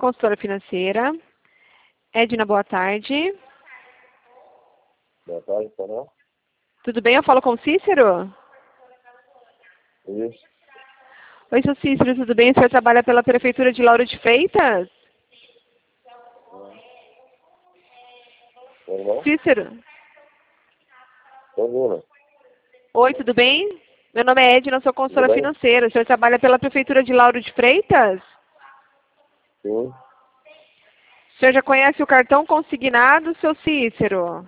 consultora financeira. Edna, boa tarde. Boa tarde, Coronel. Tudo bem? Eu falo com o Cícero? Isso. Oi, seu Cícero, tudo bem? O senhor trabalha pela Prefeitura de Lauro de Freitas? Coronel? Cícero? Tô ouvindo. Oi, tudo bem? Meu nome é Edna, sou consultora Tudo bem? financeira. O senhor trabalha pela Prefeitura de Lauro de Freitas? Sim. O senhor já conhece o cartão consignado, seu Cícero?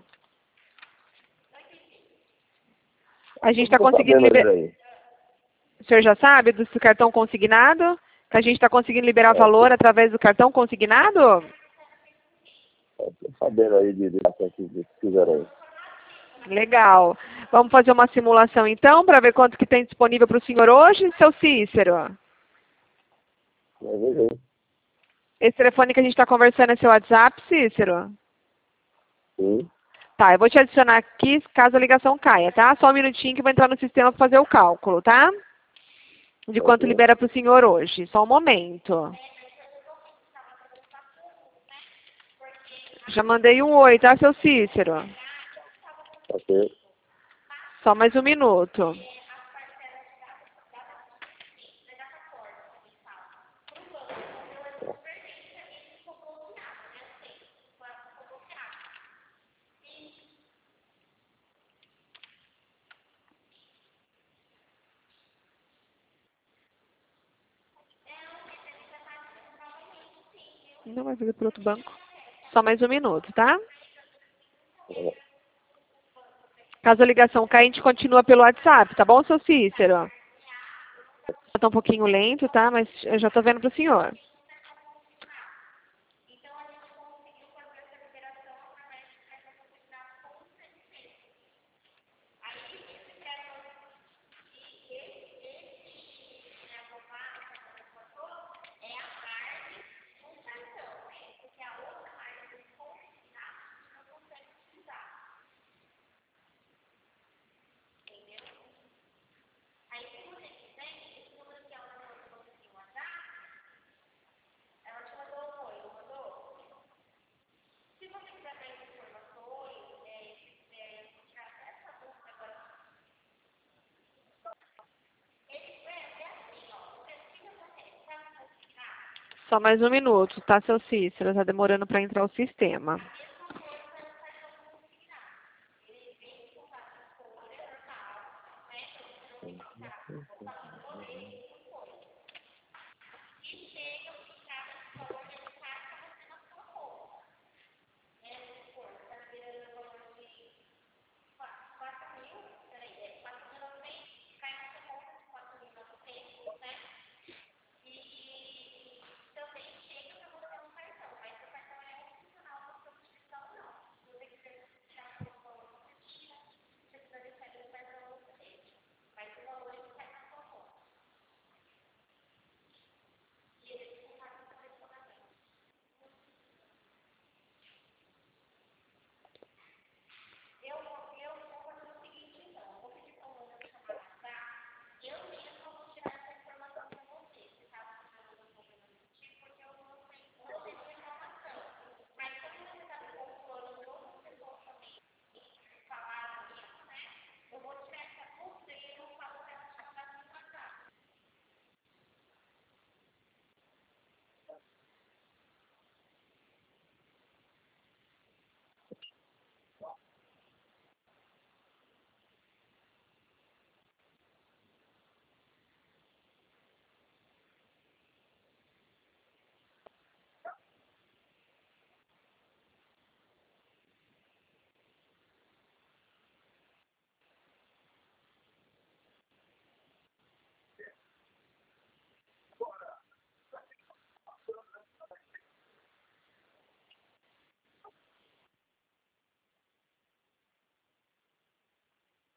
A gente está Tô conseguindo sabendo liberar... aí. O senhor já sabe do cartão consignado? Que a gente está conseguindo liberar É, valor através do cartão consignado? tô sabendo aí de que fizeram aí. Legal. Vamos fazer uma simulação então, para ver quanto que tem disponível para o senhor hoje, seu Cícero? Mas veja aí. Esse telefone que a gente está conversando é seu WhatsApp, Cícero? Sim. Tá, eu vou te adicionar aqui caso a ligação caia, tá? Só um minutinho que eu vou entrar no sistema para fazer o cálculo, tá? De quanto Ok. libera para o senhor hoje. Só um momento. Já mandei um oi, tá, seu Cícero? Ok. Só mais um minuto. Não vai fazer por outro banco. Só mais um minuto, tá? Caso a ligação caia, a gente continua pelo WhatsApp, tá bom, seu Cícero? Tá um pouquinho lento, tá? Mas eu já tô vendo pro senhor. Só mais um minuto, tá, seu Cícero? Tá demorando para entrar o sistema.